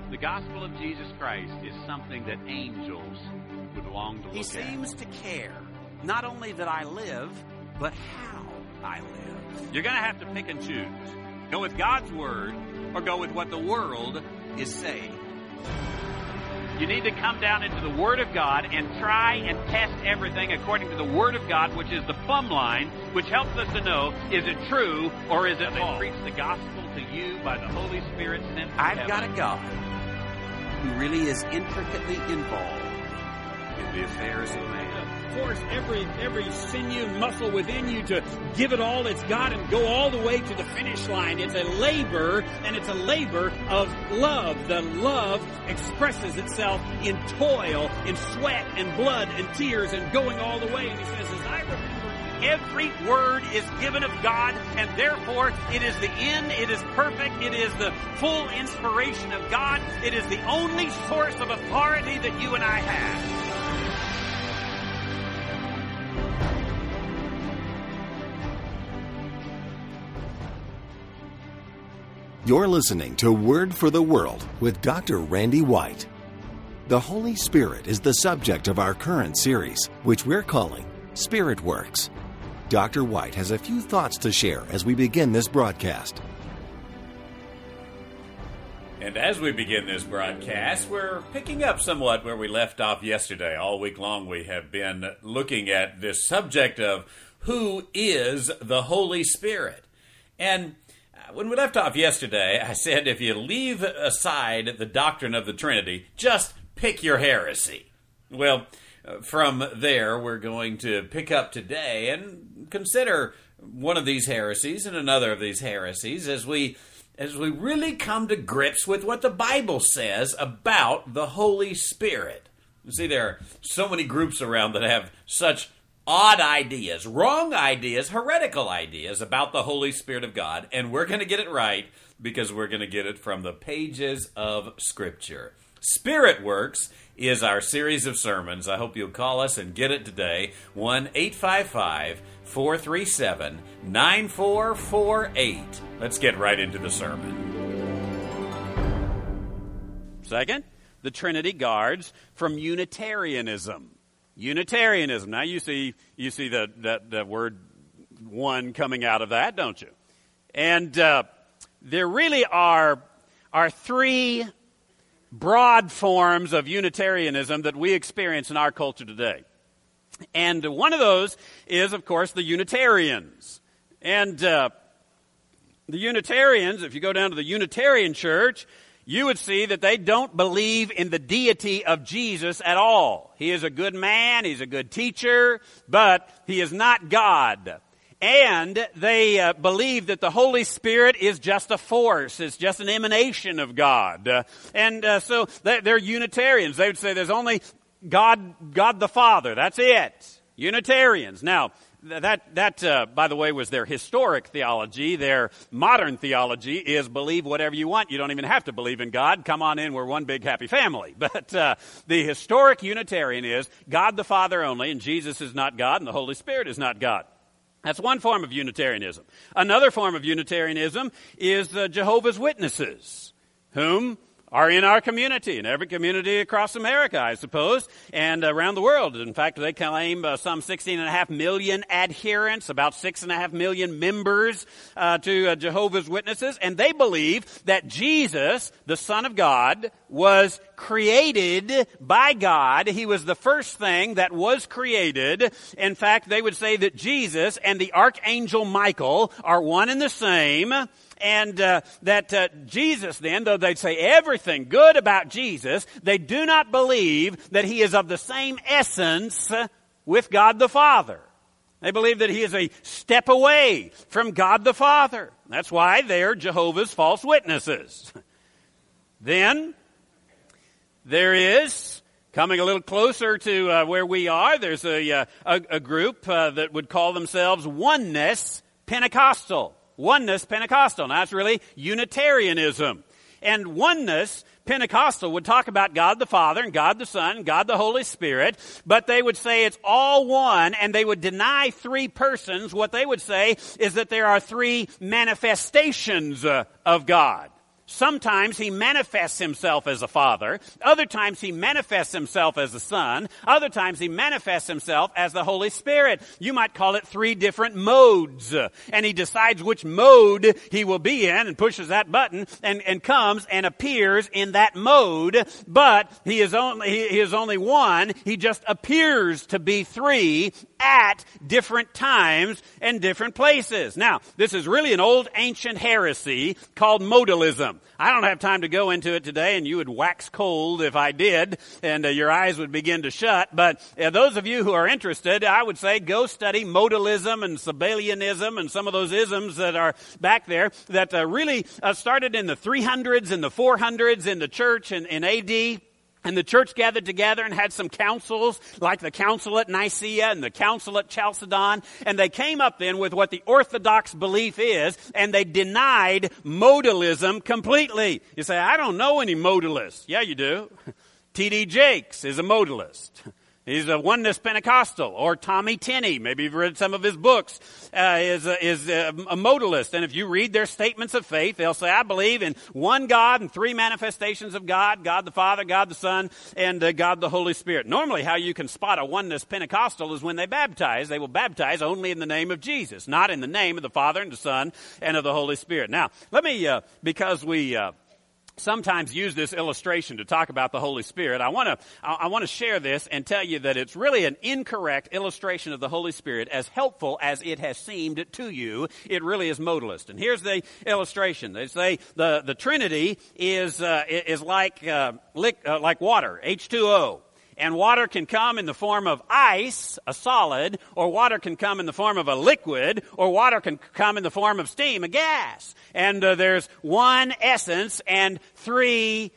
The gospel of Jesus Christ is something that angels would long to look at. He seems to care, not only that I live, but how I live. You're going to have to pick and choose. Go with God's word or go with what the world is saying. You need to come down into the Word of God and try and test everything according to the Word of God, which is the plumb line, which helps us to know, is it true or is it false? Preach the gospel to you by the Holy Spirit sent from heaven. I've got a God who really is intricately involved in the affairs of man. Force every sinew and muscle within you to give it all it's got and go all the way to the finish line. It's a labor, and it's a labor of love. The love expresses itself in toil, in sweat and blood and tears and going all the way. And he says, as I remember, every word is given of God, and therefore it is the end, it is perfect, it is the full inspiration of God. It is the only source of authority that you and I have. You're listening to Word for the World with Dr. Randy White. The Holy Spirit is the subject of our current series, which we're calling Spirit Works. Dr. White has a few thoughts to share as we begin this broadcast. And as we begin this broadcast, we're picking up somewhat where we left off yesterday. All week long we have been looking at this subject of who is the Holy Spirit. And when we left off yesterday, I said if you leave aside the doctrine of the Trinity, just pick your heresy. Well, from there, we're going to pick up today and consider one of these heresies and another of these heresies as we really come to grips with what the Bible says about the Holy Spirit. You see, there are so many groups around that have such odd ideas, wrong ideas, heretical ideas about the Holy Spirit of God, and we're going to get it right because we're going to get it from the pages of Scripture. Spirit Works is our series of sermons. I hope you'll call us and get it today, 1-855-437-9448. Let's get right into the sermon. Second, the Trinity guards from Unitarianism. Unitarianism. Now you see that word one coming out of that, don't you? And there really are three broad forms of Unitarianism that we experience in our culture today. And one of those is, of course, the Unitarians. And the Unitarians, if you go down to the Unitarian church, you would see that they don't believe in the deity of Jesus at all. He is a good man, he's a good teacher, but he is not God. And they believe that the Holy Spirit is just a force, it's just an emanation of God. So they're Unitarians. They would say there's only God the Father, that's it. Unitarians. Now, That, by the way, was their historic theology. Their modern theology is believe whatever you want. You don't even have to believe in God. Come on in, we're one big happy family. But the historic Unitarian is God the Father only, and Jesus is not God, and the Holy Spirit is not God. That's one form of Unitarianism. Another form of Unitarianism is the Jehovah's Witnesses, whom are in our community, in every community across America, I suppose, and around the world. In fact, they claim some 16.5 million adherents, about 6.5 million members to Jehovah's Witnesses, and they believe that Jesus, the Son of God, was created by God. He was the first thing that was created. In fact, they would say that Jesus and the Archangel Michael are one and the same. And that Jesus then, though they'd say everything good about Jesus, they do not believe that he is of the same essence with God the Father. They believe that he is a step away from God the Father. That's why they're Jehovah's false witnesses. Then there is, coming a little closer to where we are, there's a group that would call themselves Oneness Pentecostal. Oneness Pentecostal. Now, that's really Unitarianism. And Oneness Pentecostal would talk about God the Father and God the Son and God the Holy Spirit, but they would say it's all one, and they would deny three persons. What they would say is that there are three manifestations of God. Sometimes he manifests himself as a father. Other times he manifests himself as a son. Other times he manifests himself as the Holy Spirit. You might call it 3 different modes. And he decides which mode he will be in and pushes that button and comes and appears in that mode. But he is only one. He just appears to be 3 at different times and different places. Now, this is really an old ancient heresy called modalism. I don't have time to go into it today, and you would wax cold if I did, and your eyes would begin to shut. But those of you who are interested, I would say go study modalism and Sabellianism and some of those isms that are back there that really started in the 300s and the 400s in the church in AD. And the church gathered together and had some councils, like the council at Nicaea and the council at Chalcedon. And they came up then with what the Orthodox belief is, and they denied modalism completely. You say, I don't know any modalists. Yeah, you do. T.D. Jakes is a modalist. He's a Oneness Pentecostal. Or Tommy Tenney, maybe you've read some of his books, is a modalist. And if you read their statements of faith, they'll say, I believe in one God and 3 manifestations of God, God the Father, God the Son, and God the Holy Spirit. Normally, how you can spot a Oneness Pentecostal is when they baptize. They will baptize only in the name of Jesus, not in the name of the Father and the Son and of the Holy Spirit. Now, let me, because we sometimes use this illustration to talk about the Holy Spirit, I want to share this and tell you that it's really an incorrect illustration of the Holy Spirit. As helpful as it has seemed to you, it really is modalist. And here's the illustration. They say the Trinity is like water, H2O. And water can come in the form of ice, a solid, or water can come in the form of a liquid, or water can come in the form of steam, a gas. And there's one essence and 3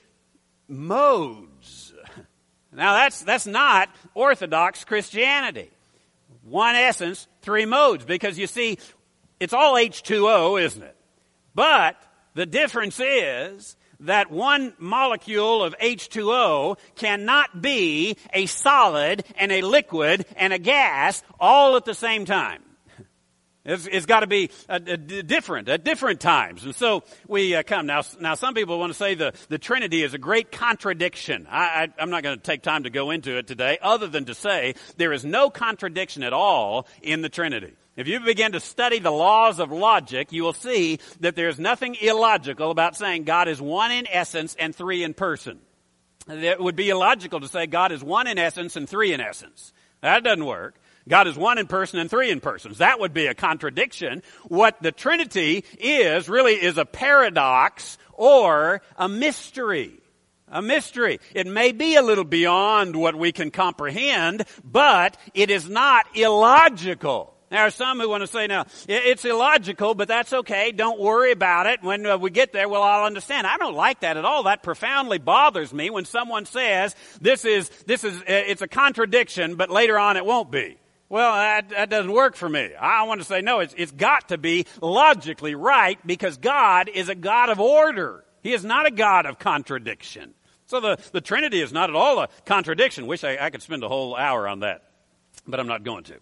modes. Now that's not Orthodox Christianity. One essence, 3 modes, because you see, it's all H2O, isn't it? But the difference is that one molecule of H2O cannot be a solid and a liquid and a gas all at the same time. It's got to be different at different times. And so we come. Now some people want to say the Trinity is a great contradiction. I'm not going to take time to go into it today, other than to say there is no contradiction at all in the Trinity. If you begin to study the laws of logic, you will see that there's nothing illogical about saying God is 1 in essence and 3 in person. It would be illogical to say God is 1 in essence and 3 in essence. That doesn't work. God is 1 in person and 3 in persons. That would be a contradiction. What the Trinity is really is a paradox or a mystery. A mystery. It may be a little beyond what we can comprehend, but it is not illogical. There are some who want to say, no, it's illogical, but that's okay. Don't worry about it. When we get there, we'll all understand. I don't like that at all. That profoundly bothers me when someone says it's a contradiction, but later on it won't be. Well, that doesn't work for me. I want to say, no, it's got to be logically right, because God is a God of order. He is not a God of contradiction. So the Trinity is not at all a contradiction. Wish I could spend a whole hour on that, but I'm not going to.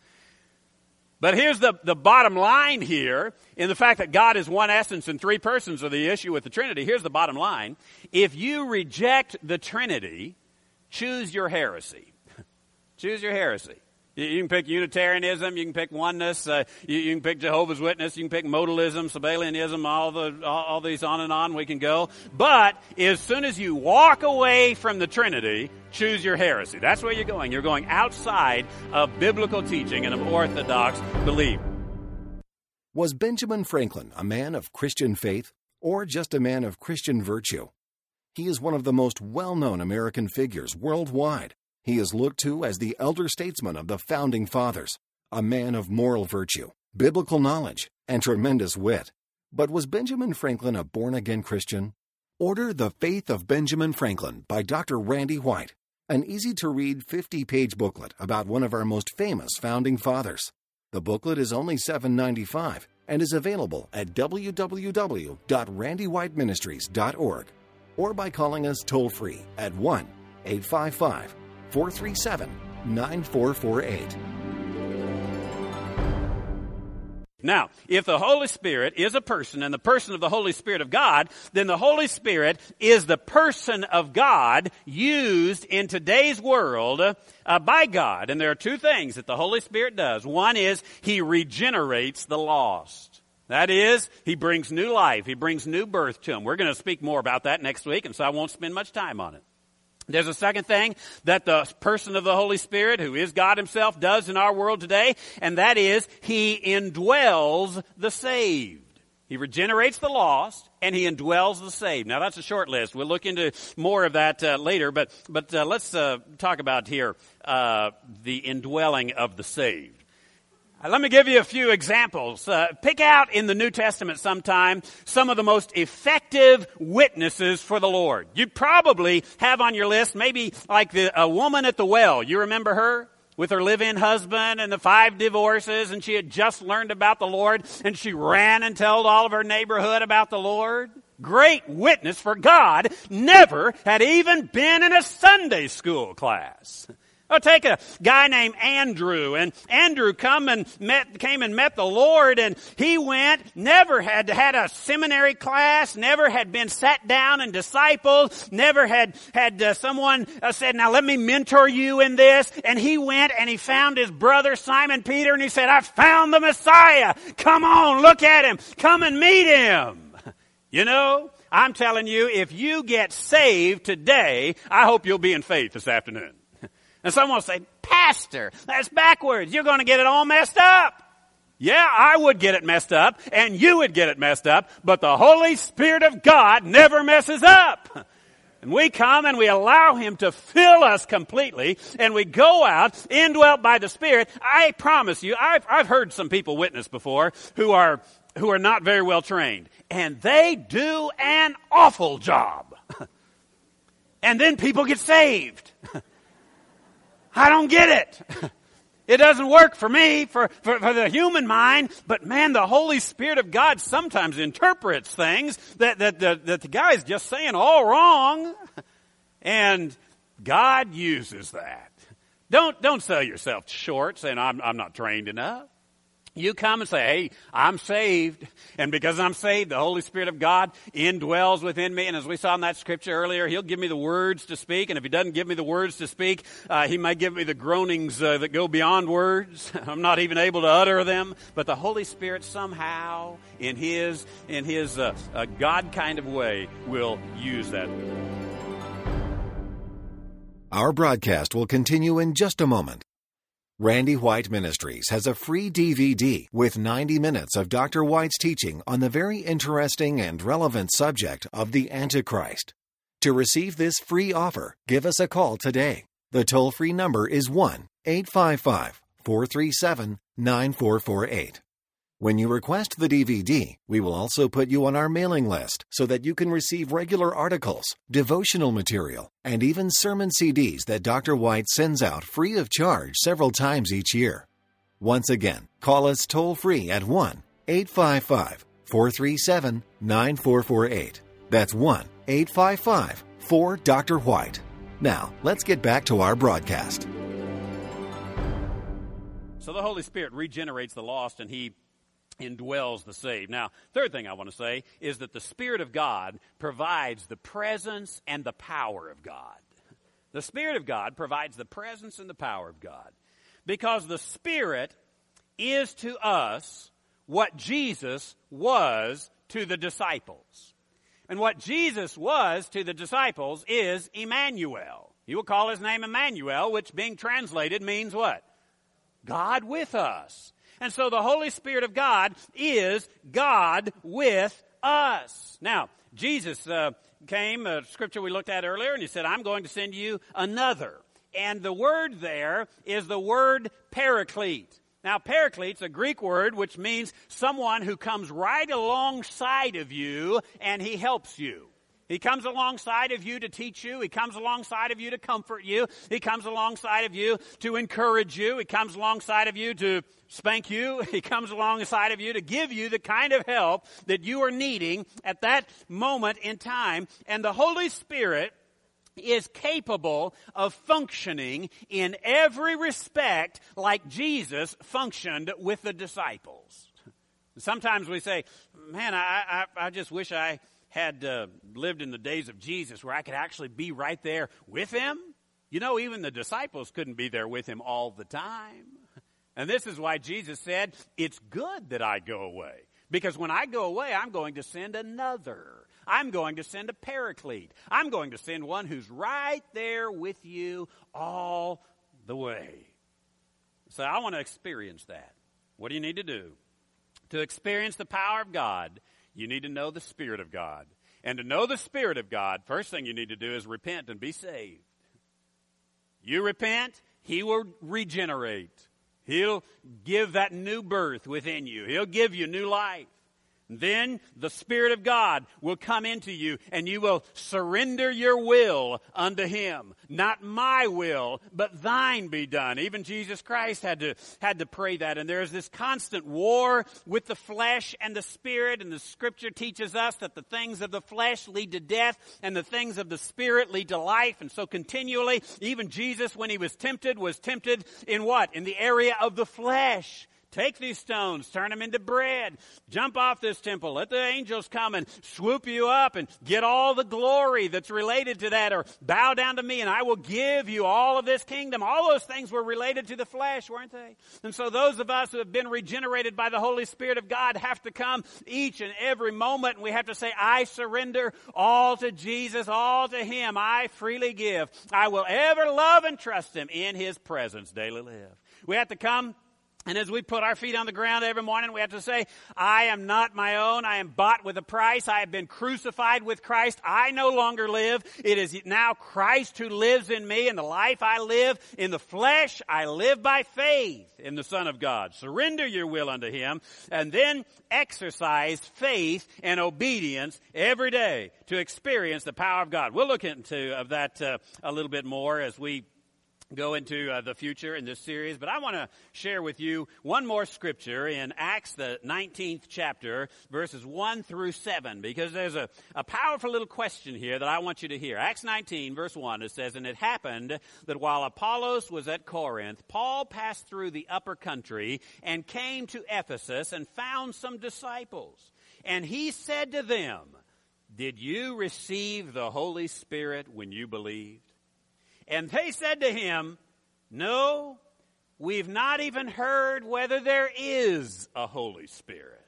But here's the bottom line here, in the fact that God is 1 essence and 3 persons are the issue with the Trinity. Here's the bottom line. If you reject the Trinity, choose your heresy. Choose your heresy. You can pick Unitarianism, you can pick oneness, you can pick Jehovah's Witness, you can pick modalism, Sabellianism, all these on and on we can go. But as soon as you walk away from the Trinity, choose your heresy. That's where you're going. You're going outside of biblical teaching and of Orthodox belief. Was Benjamin Franklin a man of Christian faith or just a man of Christian virtue? He is one of the most well-known American figures worldwide. He is looked to as the elder statesman of the Founding Fathers, a man of moral virtue, biblical knowledge, and tremendous wit. But was Benjamin Franklin a born-again Christian? Order The Faith of Benjamin Franklin by Dr. Randy White, an easy-to-read 50-page booklet about one of our most famous Founding Fathers. The booklet is only $7.95 and is available at www.randywhiteministries.org or by calling us toll-free at 1-855-437-9448. Now, if the Holy Spirit is a person and the person of the Holy Spirit of God, then the Holy Spirit is the person of God used in today's world by God. And there are two things that the Holy Spirit does. One is He regenerates the lost. That is, He brings new life. He brings new birth to them. We're going to speak more about that next week, and so I won't spend much time on it. There's a second thing that the person of the Holy Spirit, who is God Himself, does in our world today, and that is He indwells the saved. He regenerates the lost, and He indwells the saved. Now, that's a short list. We'll look into more of that later, but let's talk about here the indwelling of the saved. Let me give you a few examples. Pick out in the New Testament sometime some of the most effective witnesses for the Lord. You probably have on your list maybe like a woman at the well. You remember her? With her live-in husband and the 5 divorces, and she had just learned about the Lord, and she ran and told all of her neighborhood about the Lord. Great witness for God, never had even been in a Sunday school class. Oh, take a guy named Andrew, and Andrew came and met the Lord, and he went, never had had a seminary class, never had been sat down and discipled, never had someone said, now let me mentor you in this, and he went and he found his brother Simon Peter, and he said, I found the Messiah. Come on, look at him. Come and meet him. You know, I'm telling you, if you get saved today, I hope you'll be in faith this afternoon. And someone will say, Pastor, that's backwards. You're going to get it all messed up. Yeah, I would get it messed up, and you would get it messed up, but the Holy Spirit of God never messes up. And we come and we allow Him to fill us completely, and we go out, indwelt by the Spirit. I promise you, I've heard some people witness before who are not very well trained, and they do an awful job. And then people get saved. I don't get it. It doesn't work for me, for the human mind, but man, the Holy Spirit of God sometimes interprets things that the guy's just saying all wrong. And God uses that. Don't sell yourself short saying, I'm not trained enough. You come and say, hey, I'm saved. And because I'm saved, the Holy Spirit of God indwells within me. And as we saw in that scripture earlier, He'll give me the words to speak. And if He doesn't give me the words to speak, He might give me the groanings that go beyond words. I'm not even able to utter them. But the Holy Spirit somehow, in His God kind of way, will use that. Our broadcast will continue in just a moment. Randy White Ministries has a free DVD with 90 minutes of Dr. White's teaching on the very interesting and relevant subject of the Antichrist. To receive this free offer, give us a call today. The toll-free number is 1-855-437-9448. When you request the DVD, we will also put you on our mailing list so that you can receive regular articles, devotional material, and even sermon CDs that Dr. White sends out free of charge several times each year. Once again, call us toll-free at 1-855-437-9448. That's 1-855-4-Dr. Now, let's get back to our broadcast. So the Holy Spirit regenerates the lost, and He indwells the saved. Now, third thing I want to say is that the Spirit of God provides the presence and the power of God. The Spirit of God provides the presence and the power of God, because the Spirit is to us what Jesus was to the disciples. And what Jesus was to the disciples is Emmanuel. You will call His name Emmanuel, which being translated means what? God with us. And so the Holy Spirit of God is God with us. Now, Jesus came, a scripture we looked at earlier, and He said, I'm going to send you another. And the word there is the word paraclete. Now, paraclete's a Greek word which means someone who comes right alongside of you and he helps you. He comes alongside of you to teach you. He comes alongside of you to comfort you. He comes alongside of you to encourage you. He comes alongside of you to spank you. He comes alongside of you to give you the kind of help that you are needing at that moment in time. And the Holy Spirit is capable of functioning in every respect like Jesus functioned with the disciples. Sometimes we say, man, I just wish I had lived in the days of Jesus where I could actually be right there with him. You know, even the disciples couldn't be there with him all the time. And this is why Jesus said, it's good that I go away. Because when I go away, I'm going to send another. I'm going to send a paraclete. I'm going to send one who's right there with you all the way. So I want to experience that. What do you need to do? To experience the power of God, you need to know the Spirit of God. And to know the Spirit of God, first thing you need to do is repent and be saved. You repent, he will regenerate. He'll give that new birth within you. He'll give you new life. Then the Spirit of God will come into you and you will surrender your will unto him. Not my will, but thine be done. Even Jesus Christ had to pray that. And there's this constant war with the flesh and the Spirit. And the Scripture teaches us that the things of the flesh lead to death and the things of the Spirit lead to life. And so continually, even Jesus, when he was tempted in what? In the area of the flesh. Take these stones, turn them into bread. Jump off this temple. Let the angels come and swoop you up and get all the glory that's related to that. Or bow down to me and I will give you all of this kingdom. All those things were related to the flesh, weren't they? And so those of us who have been regenerated by the Holy Spirit of God have to come each and every moment. And we have to say, I surrender all to Jesus, all to him. I freely give. I will ever love and trust him in his presence daily live. We have to come. And as we put our feet on the ground every morning, we have to say, I am not my own. I am bought with a price. I have been crucified with Christ. I no longer live. It is now Christ who lives in me. And the life I live in the flesh, I live by faith in the Son of God. Surrender your will unto him. And then exercise faith and obedience every day to experience the power of God. We'll look into that a little bit more as we go into the future in this series, but I want to share with you one more scripture in Acts, the 19th chapter, verses 1 through 7, because there's a powerful little question here that I want you to hear. Acts 19, verse 1, it says, And it happened that while Apollos was at Corinth, Paul passed through the upper country and came to Ephesus and found some disciples. And he said to them, Did you receive the Holy Spirit when you believed? And they said to him, No, we've not even heard whether there is a Holy Spirit.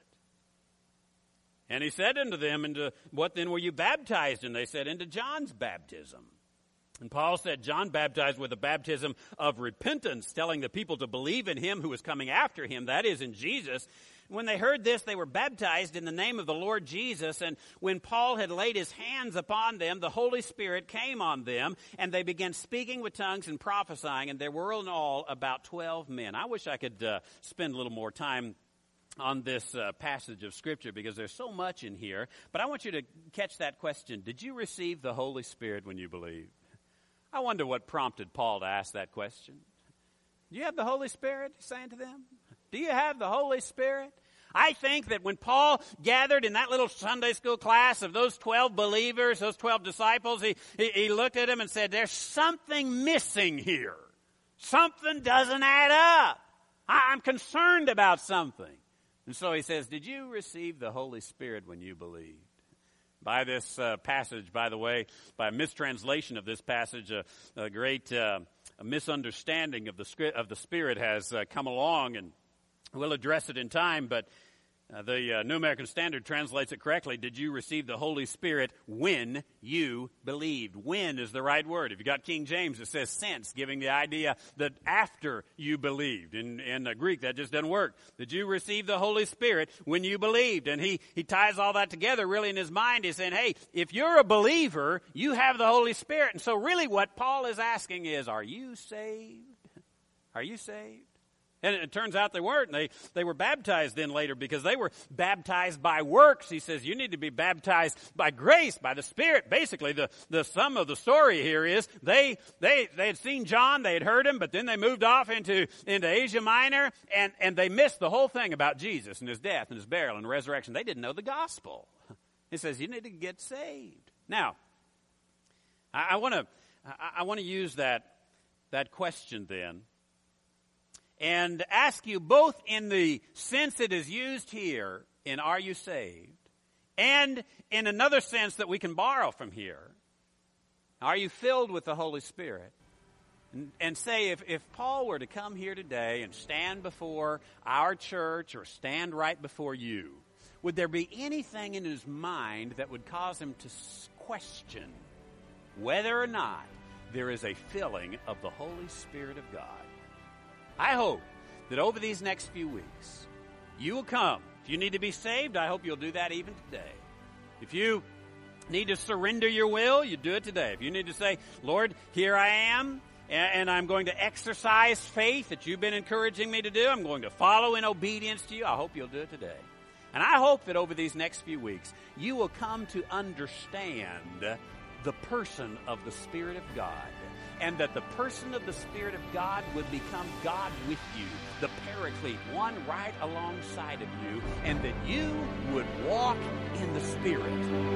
And he said unto them, Into what then were you baptized? And they said, Into John's baptism. And Paul said, John baptized with a baptism of repentance, telling the people to believe in him who was coming after him, that is, in Jesus. When they heard this, they were baptized in the name of the Lord Jesus. And when Paul had laid his hands upon them, the Holy Spirit came on them, and they began speaking with tongues and prophesying. And there were in all about 12 men. I wish I could spend a little more time on this passage of Scripture because there's so much in here. But I want you to catch that question. Did you receive the Holy Spirit when you believed? I wonder what prompted Paul to ask that question. Do you have the Holy Spirit? He's saying to them. Do you have the Holy Spirit? I think that when Paul gathered in that little Sunday school class of those 12 believers, those 12 disciples, he looked at them and said, there's something missing here. Something doesn't add up. I'm concerned about something. And so he says, did you receive the Holy Spirit when you believed? By this passage, by the way, by a mistranslation of this passage, a great misunderstanding of the Spirit has come along, and we'll address it in time, but the New American Standard translates it correctly. Did you receive the Holy Spirit when you believed? When is the right word. If you got King James, it says since, giving the idea that after you believed. In Greek, that just doesn't work. Did you receive the Holy Spirit when you believed? And he ties all that together really in his mind. He's saying, hey, if you're a believer, you have the Holy Spirit. And so really what Paul is asking is, are you saved? Are you saved? And it turns out they weren't. They were baptized then later because they were baptized by works. He says you need to be baptized by grace, by the Spirit. Basically, the sum of the story here is they had seen John, they had heard him, but then they moved off into Asia Minor, and they missed the whole thing about Jesus and his death and his burial and resurrection. They didn't know the gospel. He says you need to get saved. Now, I want to use that question then and ask you both in the sense it is used here in Are You Saved? And in another sense that we can borrow from here. Are you filled with the Holy Spirit? And say, if Paul were to come here today and stand before our church or stand right before you, would there be anything in his mind that would cause him to question whether or not there is a filling of the Holy Spirit of God? I hope that over these next few weeks, you will come. If you need to be saved, I hope you'll do that even today. If you need to surrender your will, you do it today. If you need to say, Lord, here I am, and I'm going to exercise faith that you've been encouraging me to do, I'm going to follow in obedience to you, I hope you'll do it today. And I hope that over these next few weeks, you will come to understand the person of the Spirit of God, and that the person of the Spirit of God would become God with you, the Paraclete, one right alongside of you, and that you would walk in the Spirit.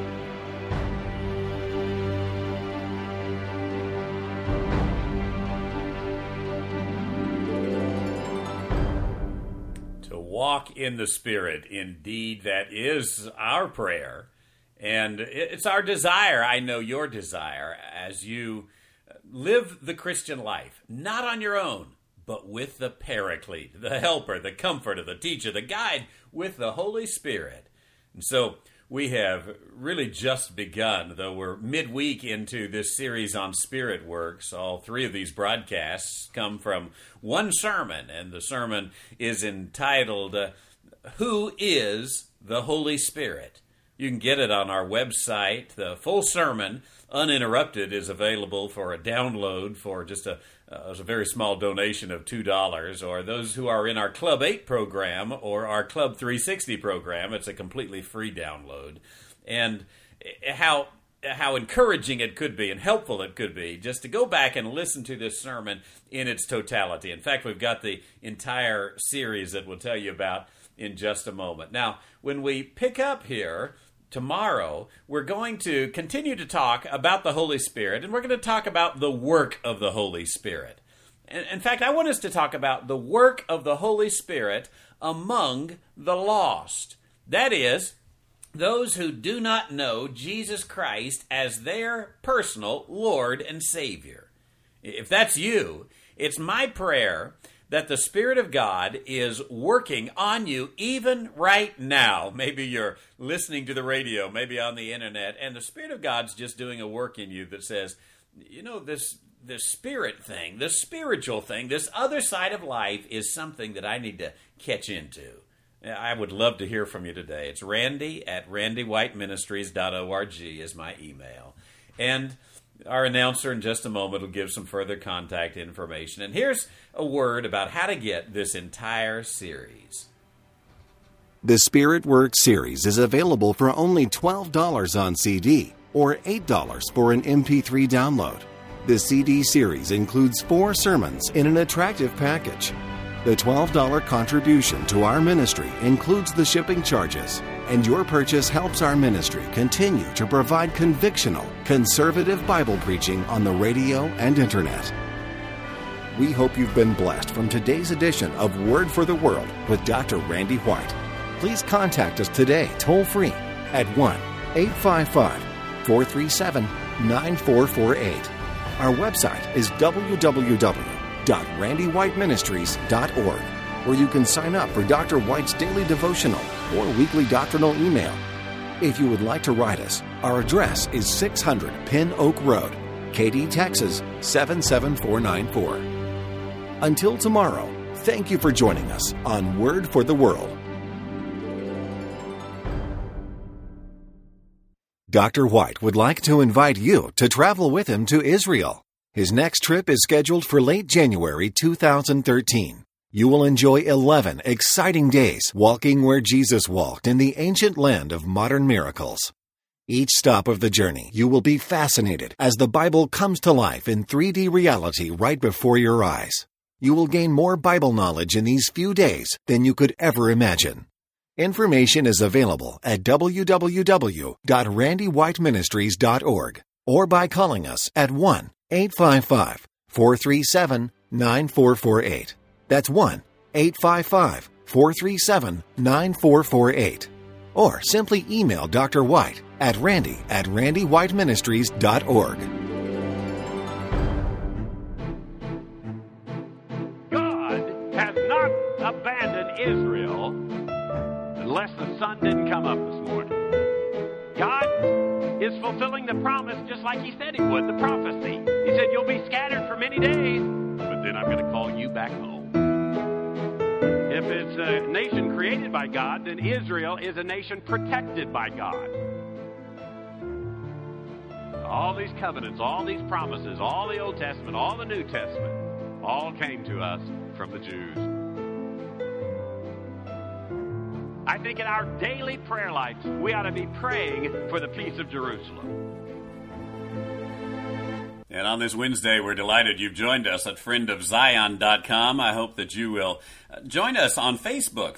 To walk in the Spirit, indeed, that is our prayer. And it's our desire, I know your desire, as you live the Christian life, not on your own, but with the Paraclete, the helper, the comforter, the teacher, the guide, with the Holy Spirit. And so we have really just begun, though we're midweek into this series on Spirit Works. All three of these broadcasts come from one sermon, and the sermon is entitled, Who is the Holy Spirit? You can get it on our website. The full sermon, uninterrupted, is available for a download for just a very small donation of $2. Or those who are in our Club 8 program or our Club 360 program, it's a completely free download. And how encouraging it could be and helpful it could be just to go back and listen to this sermon in its totality. In fact, we've got the entire series that we'll tell you about in just a moment. Now, when we pick up here tomorrow, we're going to continue to talk about the Holy Spirit, and we're going to talk about the work of the Holy Spirit. In fact, I want us to talk about the work of the Holy Spirit among the lost. That is, those who do not know Jesus Christ as their personal Lord and Savior. If that's you, it's my prayer that the Spirit of God is working on you even right now. Maybe you're listening to the radio, maybe on the internet, and the Spirit of God's just doing a work in you that says, you know, this spirit thing, this spiritual thing, this other side of life is something that I need to catch into. I would love to hear from you today. It's randy@randywhiteministries.org is my email. And our announcer in just a moment will give some further contact information. And here's a word about how to get this entire series. The Spirit Works series is available for only $12 on CD or $8 for an MP3 download. The CD series includes 4 sermons in an attractive package. The $12 contribution to our ministry includes the shipping charges, and your purchase helps our ministry continue to provide convictional, conservative Bible preaching on the radio and internet. We hope you've been blessed from today's edition of Word for the World with Dr. Randy White. Please contact us today toll-free at 1-855-437-9448. Our website is www.randywhiteministries.org, where you can sign up for Dr. White's daily devotional or weekly doctrinal email. If you would like to write us, our address is 600 Pin Oak Road, Katy, Texas 77494. Until tomorrow, thank you for joining us on Word for the World. Dr. White would like to invite you to travel with him to Israel. His next trip is scheduled for late January 2013. You will enjoy 11 exciting days walking where Jesus walked in the ancient land of modern miracles. Each stop of the journey, you will be fascinated as the Bible comes to life in 3D reality right before your eyes. You will gain more Bible knowledge in these few days than you could ever imagine. Information is available at www.randywhiteministries.org or by calling us at 1-855-437-9448. That's 1-855-437-9448. Or simply email Dr. White at randy@randywhiteministries.org. God has not abandoned Israel unless the sun didn't come up this morning. God is fulfilling the promise just like he said he would, the prophecy. He said, you'll be scattered for many days, but then I'm going to call you back home. If it's a nation created by God, then Israel is a nation protected by God. All these covenants, all these promises, all the Old Testament, all the New Testament, all came to us from the Jews. I think in our daily prayer life, we ought to be praying for the peace of Jerusalem. And on this Wednesday, we're delighted you've joined us at friendofzion.com. I hope that you will join us on Facebook,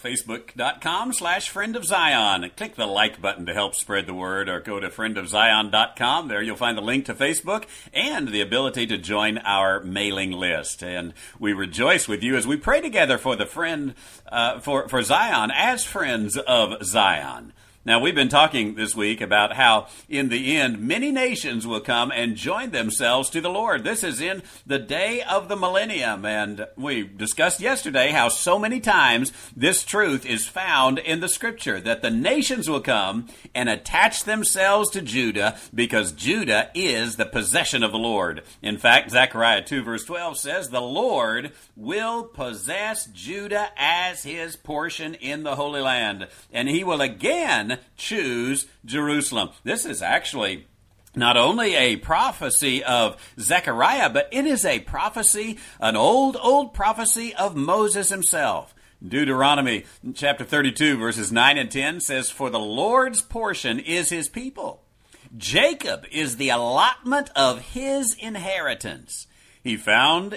facebook.com/friendofzion. Click the like button to help spread the word, or go to friendofzion.com. There you'll find the link to Facebook and the ability to join our mailing list. And we rejoice with you as we pray together for the friend, for Zion as friends of Zion. Now, we've been talking this week about how, in the end, many nations will come and join themselves to the Lord. This is in the day of the millennium, and we discussed yesterday how so many times this truth is found in the Scripture, that the nations will come and attach themselves to Judah because Judah is the possession of the Lord. In fact, Zechariah 2 verse 12 says, the Lord will possess Judah as his portion in the Holy Land, and he will again choose Jerusalem. This is actually not only a prophecy of Zechariah, but it is a prophecy, an old prophecy of Moses himself. Deuteronomy chapter 32 verses 9 and 10 says, for the Lord's portion is his people. Jacob is the allotment of his inheritance. He found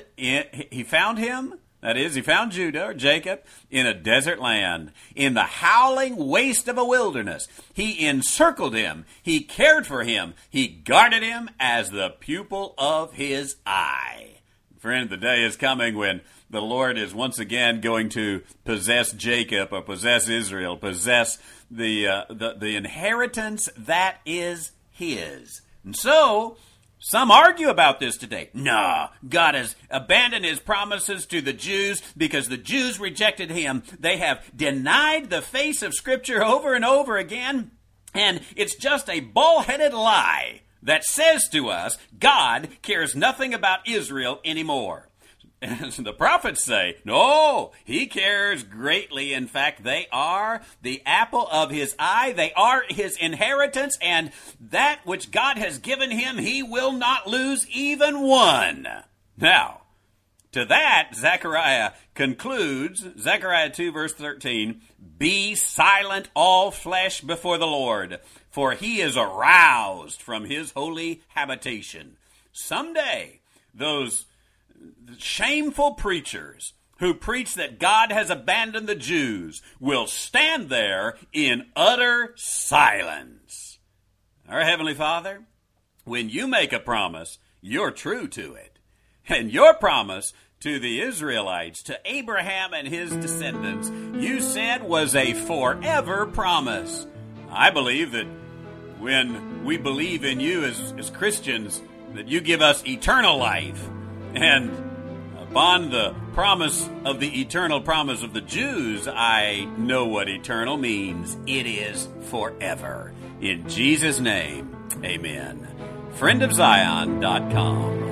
him, that is, he found Judah, or Jacob, in a desert land, in the howling waste of a wilderness. He encircled him, he cared for him, he guarded him as the pupil of his eye. Friend, the day is coming when the Lord is once again going to possess Jacob, or possess Israel, possess the inheritance that is his. And so, some argue about this today. No, God has abandoned his promises to the Jews because the Jews rejected him. They have denied the face of Scripture over and over again, and it's just a bald-headed lie that says to us, God cares nothing about Israel anymore. And the prophets say, no, he cares greatly. In fact, they are the apple of his eye. They are his inheritance, and that which God has given him, he will not lose even one. Now, to that, Zechariah concludes, Zechariah 2 verse 13, be silent all flesh before the Lord, for he is aroused from his holy habitation. Someday, those shameful preachers who preach that God has abandoned the Jews will stand there in utter silence. Our Heavenly Father, when you make a promise, you're true to it. And your promise to the Israelites, to Abraham and his descendants, you said was a forever promise. I believe that when we believe in you as Christians, that you give us eternal life. And upon the promise of the eternal promise of the Jews, I know what eternal means. It is forever. In Jesus' name, amen. friendofzion.com